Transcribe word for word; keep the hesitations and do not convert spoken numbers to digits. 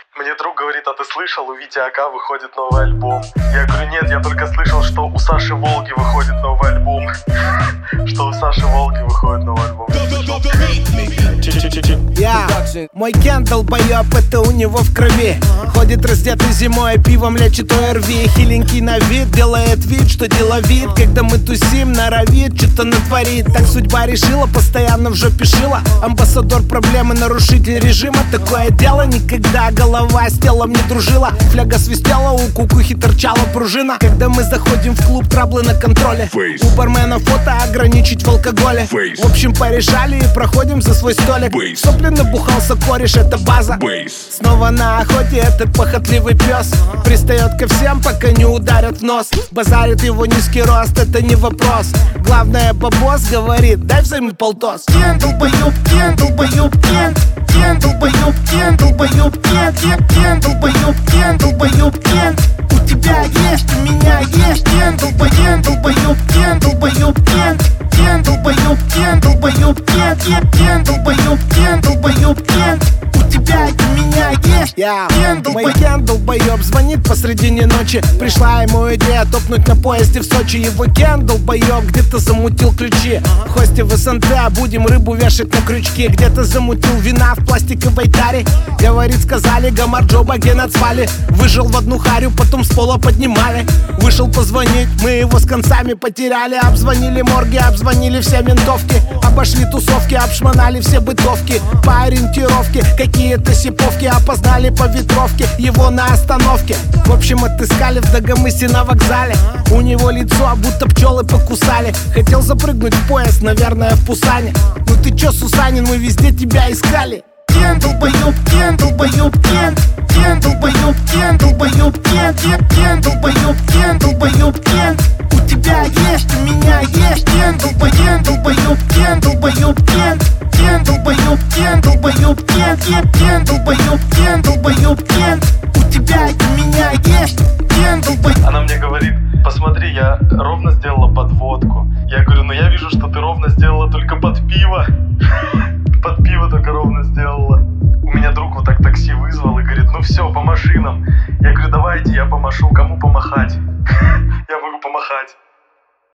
Мне друг говорит: а ты слышал, у Вити АК выходит новый альбом? Я говорю: нет, я только слышал, что у Саши Волги выходит новый альбом. Что у Саши Волги выходит новый альбом. Я, мой Кен долбоёб, это у него в крови. Ходит раздетый зимой, пивом лечит ОРВИ. Хиленький на вид, делает вид, что деловит. Когда мы тусим, норовит, что-то натворит. Так судьба решила, постоянно в жопе шила. Амбассадор проблемы, нарушитель режима. Такое дело никогда голова с телом не дружила. Фляга свистела, у кукухи торчала пружина. Когда мы заходим в клуб, траблы на контроле. Face. У бармена фото ограничить в алкоголе. Face. В общем, порешали и проходим за свой столик. Face. Сопли набухался кореш, это база. Face. Снова на охоте этот похотливый пес. Пристает ко всем, пока не ударят в нос. Базарит его низкий рост, это не вопрос. Главное, бабос говорит: дай взаймы полтос. Кен долбоёб, Кен долбоёб, Кен. Кен долбоёб, Кен долбоёб, Кен. Кен долбоёб, Кен долбоёб, Кен. У тебя есть, у меня есть. Кен долбоёб, Кен долбоёб, Кен долбоёб, Кен. Кен долбоёб, Кен долбоёб, Кен. Кен долбоёб, Кен долбоёб, Кен. У тебя и у меня есть. Кен долбоёб. Мой Кен долбоёб звонит посредине ночи. Пришла ему идея топнуть на поезде в Сочи. Его Кен долбоёб где-то замутил ключи. В хосте в СНТ будем рыбу вешать на крючки. Где-то замутил вина в пластиковой таре. Говорит, сказали, Гамарджоба ген отзвали. Выжил в одну харю, потом с пола поднимали. Вышел позвонить, мы его с концами потеряли. Обзвонили морги, обзвонили все ментовки. Обошли тусовки, обшмонали все бытовки. По ориентировке какие-то сиповки. Опоздали по ветровке, его на остановке. В общем, отыскали в Дагомысе на вокзале. У него лицо, будто пчелы покусали. Хотел запрыгнуть в поезд, наверное, в Пусане. Ну ты чё, Сусанин, мы везде тебя искали. Кен долбоёб, Кен долбоёб, Кен. Кен долбоёб, Кен долбоёб, Кен. Кен долбоёб, Кен долбоёб, Кен. У тебя есть, у меня есть. Кен долбоёб, Кен долбоёб, Кен долбоёб, Кен. Кен долбоёб, Кен долбоёб, Кен. Кен долбоёб, Кен долбоёб, Кен. У тебя и у меня есть. Кен долбоёб. Она мне говорит: посмотри, я ровно сделала подводку. Я говорю: ну я вижу, что ты ровно сделала только под пиво. Под пиво только ровно сделала. У меня друг вот так такси вызвал и говорит: ну все, по машинам. Я говорю: давайте я помашу, кому помахать? Я могу помахать.